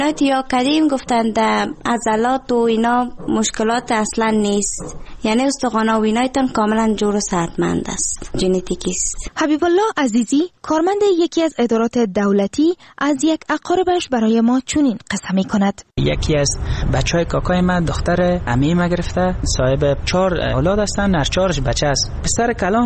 یا قدیم گفتند عضلات و اینا مشکلات اصلا نیست، یعنی استخوان و اینایتان کاملا جور و صحتمند است، ژنتیکی است. حبیب الله عزیزی کارمند یکی از ادارات دولتی از یک اقاربش برای ما چنین قصه می‌کند. یکی از بچهای کاکای من دختر عمه ما گرفته، صاحب 4 اولاد هستن، هر 4 بچه است. پسر کلان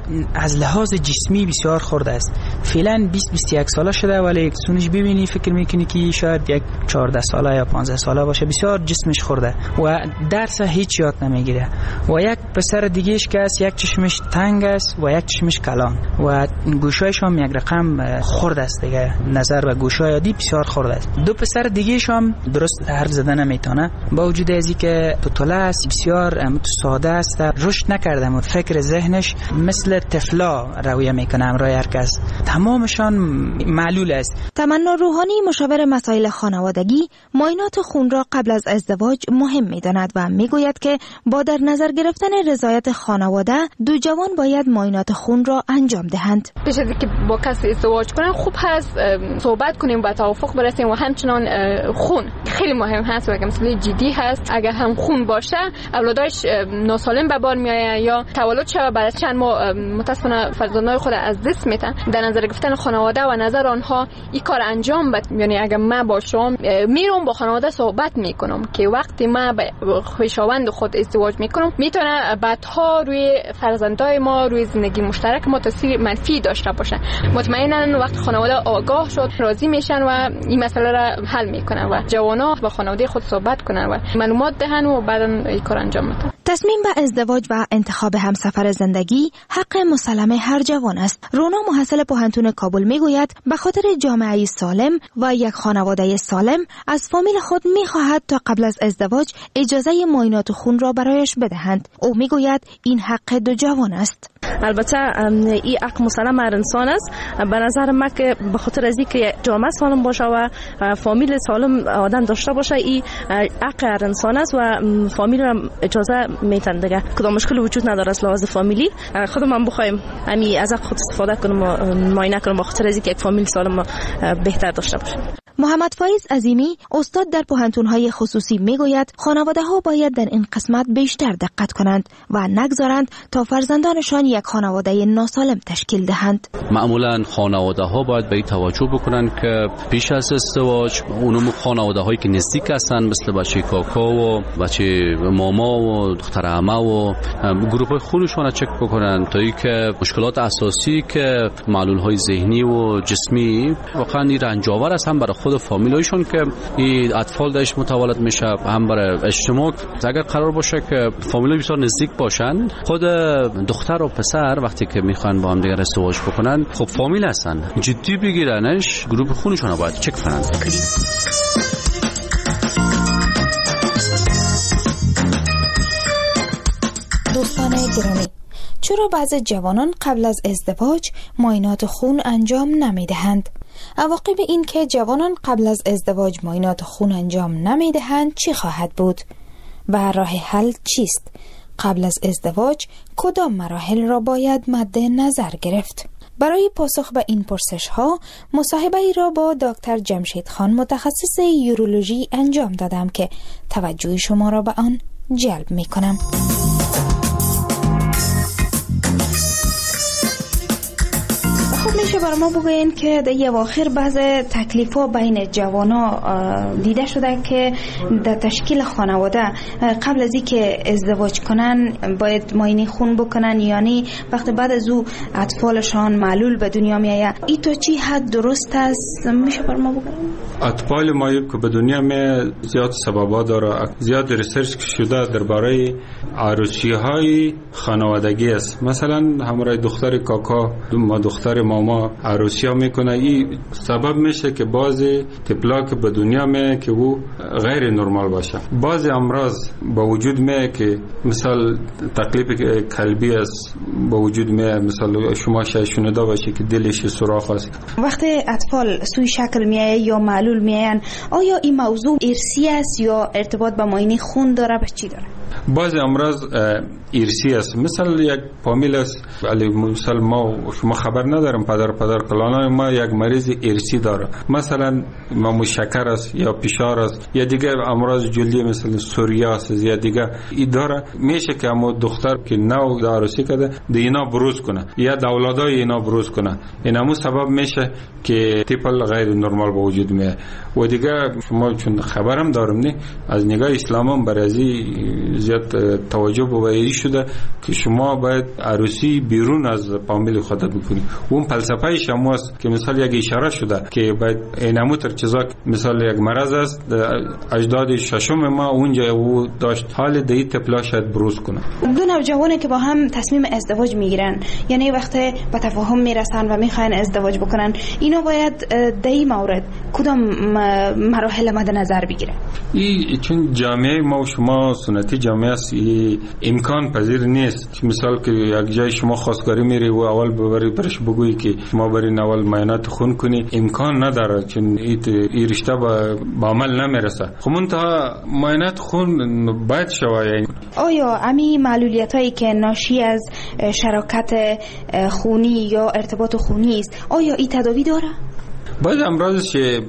از لحاظ جسمی بسیار خرد است. فعلا 20-21 ساله شده، ولی سونش ببینی فکر میکنی که شاید یک 14 ساله یا 15 ساله باشه. بسیار جسمش خورده و درس هیچ یاد نمیگیره. و یک پسر دیگهش که است، یک چشمش تنگ است و یک چشمش کلان و گوشایش هم یک رقم خرد است دیگه، نظر به گوشای عادی بسیار خرد است. 2 پسر دیگهش هم درست حرف زدن نمیتونه، با وجود از اینکه طفل است بسیار ساده است، رشد نکرده و فکر ذهنش مثل طفلا رویه میکنه امرای هر کس، تمامشان معلول است. تمنا روحانی مشاور مسائل خانوادگی معاینات خون را قبل از ازدواج مهم میداند و میگوید که با در نظر گرفتن رضایت خانواده 2 جوان باید معاینات خون را انجام دهند. پیش از اینکه با کسی ازدواج کنن خوب هست صحبت کنیم و توافق برسیم و همچنان خون خیلی مهم هست و مسئله جدی هست. اگر هم خون باشه اولادش ناسالم به بار میآید یا تولد شود بعد از چند ماه متاسفانه فرزندان خود از دست میدن. در نظر گرفتن خانواده و نظر آنها این کار انجام بده، یعنی اگر من باشم میرم با خانواده صحبت میکنم که وقتی من با خویشاوند خود ازدواج میکنم میتونه بعدها روی فرزندای ما، روی زندگی مشترک ما تاثیر منفی داشته باشه. مطمئنا وقتی خانواده آگاه شد راضی میشن و این مسئله را حل میکنن و جوانا با خانواده خود صحبت کنن و معلومات دهن و بعدا این کار انجام بدن. تصمیم به ازدواج و انتخاب همسفر زندگی حق مسلم هر جوان است. رونا محصل پوهنتون کابل میگوید به خاطر جامعه سالم و یک خانواده سالم از فامیل خود میخواهد تا قبل از ازدواج اجازه معاینات خون را برایش بدهند. او میگوید این حق 2 جوان است. البته این حق مسلم هر انسان است. به نظر من که به خاطر از اینکه جامعه سالم باشه و فامیل سالم آدم داشته باشه این حق هر انسان است و فامیل را اجازه میتن دیگه. کدام مشکل وجود نداره از لحاظ فامیلی. خودم هم بخوایم همین از حق خود استفاده کنم و معاینه کنم به خاطر از اینکه یک فامیل سالم بهتر داشته باشه. محمد فایز عظیمی استاد در پوهنتون‌های خصوصی میگوید خانواده‌ها باید در این قسمت بیشتر دقت کنند و نگذارند تا فرزندانشان یک خانواده ناسالم تشکیل دهند. معمولا خانواده‌ها باید به این توجه بکنند که پیش از ازدواج اونم خانواده‌هایی که نزدیک هستند مثل بچه کاکا و بچه ماما و دختر عمه و گروه خونشون را چک بکنند تا اینکه مشکلات اساسی که معلول‌های ذهنی و جسمی واقعا رنجاور است هم برای خود فامیلایشون که این اطفال داشت متولد میشه هم برای اجتماع. اگر قرار باشه که فامیلای بسیار نزدیک باشن خود دختر و پسر وقتی که میخوان با هم دیگه ازدواج بکنن خب فامیل هستن جدی بگیرنش گروه خونشون رو باید چک کنن. دوستان گرامی، چرا بعضی جوانان قبل از ازدواج معاینات خون انجام نمیدهند؟ عواقب این که جوانان قبل از ازدواج معاینات خون انجام نمیدهند چی خواهد بود؟ و راه حل چیست؟ قبل از ازدواج کدام مراحل را باید مد نظر گرفت؟ برای پاسخ به این پرسش ها مصاحبه ای را با دکتر جمشید خان متخصص یورولوژی انجام دادم که توجه شما را به آن جلب می کنم. میشه برای ما بگوین که در اواخر بعض تکلیف‌ها بین جوانا دیده شده که در تشکیل خانواده قبل از اینکه ازدواج کنن باید معاینه خون بکنن، یعنی وقتی بعد از او اطفالشان معلول به دنیا میآید. این تو چی حد درست است؟ میشه برای ما بگوین؟ اطفال معلول که به دنیا می زیاد سببا داره، زیاد ریسرچ شده درباره عروسی‌های خانوادگی است. مثلا همراه دختر کاکا ما دختر ماما عروسی ها میکنه، این سبب میشه که بعضی طفلا که به دنیا میه که او غیر نرمال باشه. بعضی امراض با وجود میه که مثال تکلیف قلبی است با وجود میه، مثلا شما شاید شنیده باشه که دلش سوراخ است. وقتی اطفال سوی شکل میایه یا معلول میاین، آیا این موضوع ارثی است یا ارتباط با معاینه خون داره؟ به چی داره؟ بعض امراض ارثی است، مثل یک فامیل است، ولی مثلا ما شما خبر ندارم پدر کلانای ما یک مریض ارثی داره، مثلا ما شکر است یا فشار است یا دیگه امراض جلدی مثل سوریاس یا دیگه این داره، میشه که اما دختر که نو عروسی کرده اینا بروز کنه یا اولادای اینا بروز کنه، این همون سبب میشه که تیپل غیر نرمال به وجود میاد. و دیگه شما چون خبرم دارم نه از نگاه اسلام هم برای زیاد توجه به شده که شما باید عروسی بیرون از فامیل خودت بکنی. اون فلسفه شما است که مثلا یک اشاره شده که باید اینمو تر چیزا مثلا یک مرض است اجداد ششم ما اونجا او داشت حال دی تپلا شاید بروز کنه. دو نوجوانی که با هم تصمیم ازدواج میگیرن، یعنی وقتی به تفاهم میرسن و میخواین ازدواج بکنن، اینا باید دی مورد کدام مراحل مد نظر بگیره؟ چون جامعه ما و شما سنتی جامعه است، امکان پذیر نیست که مثال که یک جای شما خواستگاری میری و اول ببری برش بگویی که شما برین اول معاینات خون کنی، امکان نداره، چون این رشته با عمل نمیرسه. خب منتها معاینات خون باید شوه. یعنی آیا امی معلولیت هایی که ناشی از شراکت خونی یا ارتباط خونی است، آیا این تداوی داره؟ بعض امراض که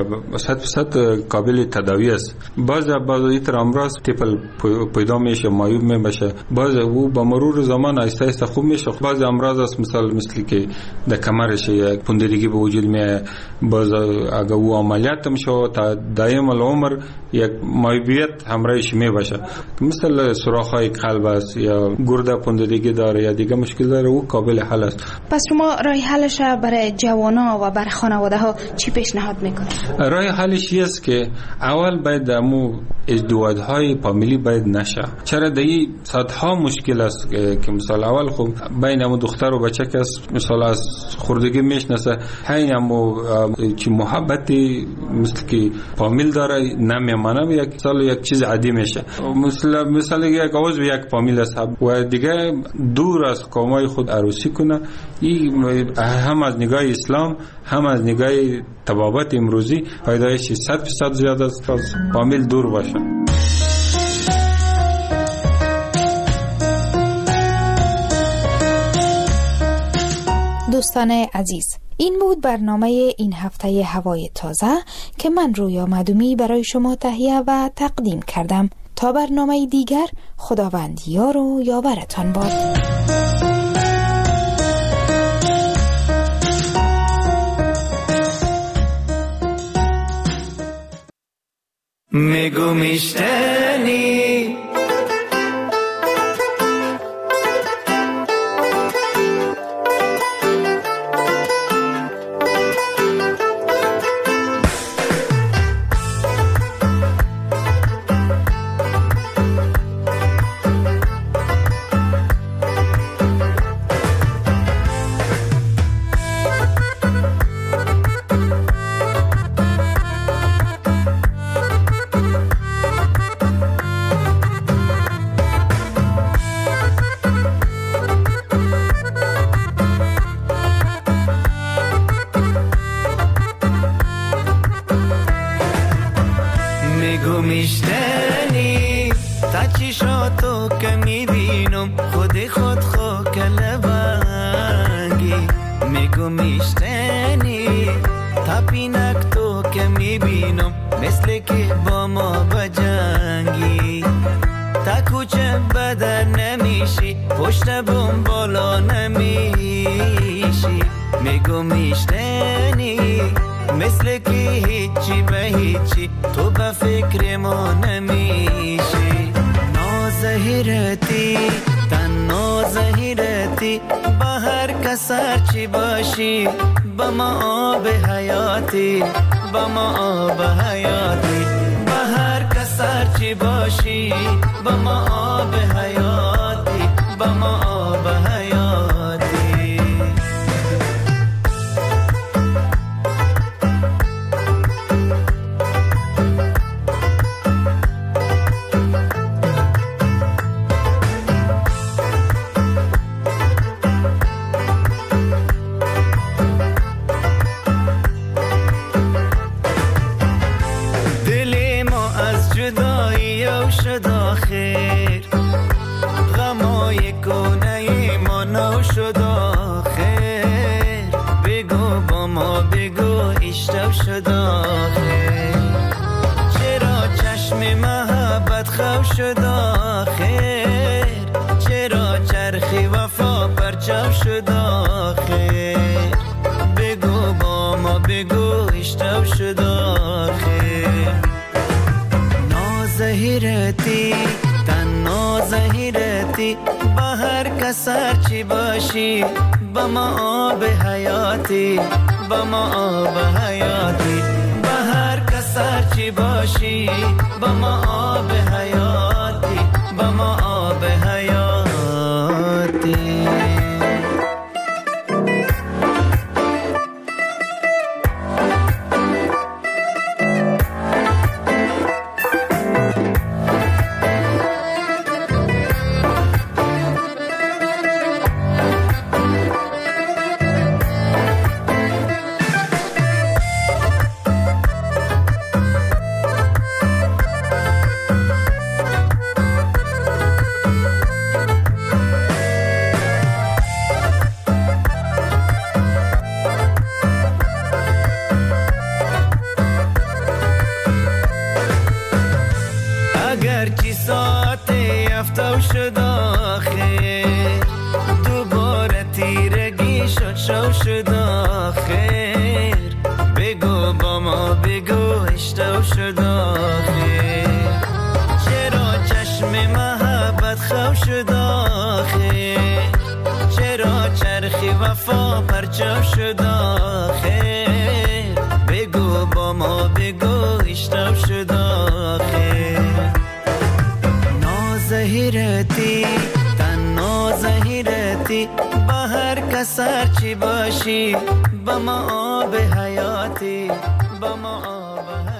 100% قابل تداوی است، بعض ایتر امراض تیپل پیدا میشه معیوب میشه، بعض او با مرور زمان آهسته آهسته خوب میشه. بعض امراض است مثل که در کمرش یک پوندگی به وجود میاد، بعض اگه او عملیات میشه تا دائم العمر یک معیوبیت همراهش میباشه، مثل سوراخ‌های قلب است یا گرده پوندگی داره یا دیگه مشکل داره، او قابل حل است. پس شما راه حلش برای جوانا و برای خانواده ها چی پیشنهاد میکنه؟ راه حلش است که اول باید امو ازدواج‌های فامیلی باید نشه. چرا دی صدها مشکل است که مثلا اول خب بین امو دختر و بچه که مثلا از خوردگی میشناسه، همین امو چی محبتی مثل که فامیل داره نمیمانه، یک سال یک چیز عادی میشه، مثلا یک عضو یک فامیل است و دیگه دور از قومای خود عروسی کنه. این هم از نگاه اسلام هم از نگاه طبابت امروزی پیدایش 100% زیاده است از فامیل دور باشه. دوستان عزیز، این بود برنامه این هفته هوای تازه که من رویا مدومی برای شما تهیه و تقدیم کردم. تا برنامه دیگر، خداوند یار و یاورتان باد. میگو میشتنی میشنی تا چشاتو که میبینم خود خو کلبنگی. میگو میشنی تا پینک تو که میبینم مثل که با ما بجنگی. تا کوچه بدر نمیشی پشت بوم بالا نمیشی. میگو میشنی مثل که هیچی به هیچی تو به فکر ما نمیشی. نازهیرتی تن نازهیرتی با هر کسر چی باشی با ما آب حیاتی با ما آب حیاتی. با هر کسر چی باشی با ما آب حیاتی با ما آب حیاتی. شد آخر خو شد آخر، چرا چرخی وفا پرچم شد آخر، بگو با ما بگو اشتو شد آخر. نازهیرتی تنها زهیرتی، با هر کس هرچی باشی با ما آب حیاتی، با ما آب حیاتی، با هر کس هرچی باشی با ما آب حیاتی، با ما آب حیاتی. اگرچه ساعت یفتو شد آخر، دوباره تیرگی شد شو شد آخر، بگو با ما بگو اشتو شد آخر، چرا چشم محبت خو شد آخر، چرا چرخی وفا پرچم شد آخر، بگو با ما بگو اشتو شد آخر. نازهیرتی تنها زهیرتی، با هر کس هرچی باشی با ما آب حیاتی، با ما آب